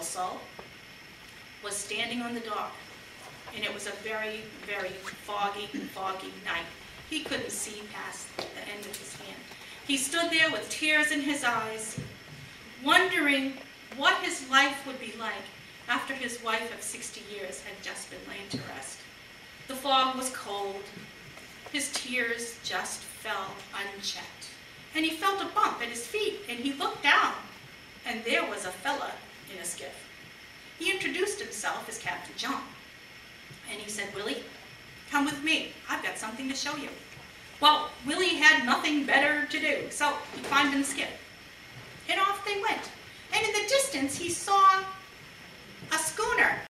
also was standing on the dock, and it was a very, very foggy night. He couldn't see past the end of his hand. He stood there with tears in his eyes, wondering what his life would be like after his wife of 60 years had just been laid to rest. The fog was cold. His tears just fell unchecked. And he felt a bump at his feet, and he looked down, and there was a fella in a skiff. He introduced himself as Captain John, and he said, "Willie, come with me. I've got something to show you." Well, Willie had nothing better to do, so he climbed in the skiff, and off they went. And in the distance, he saw a schooner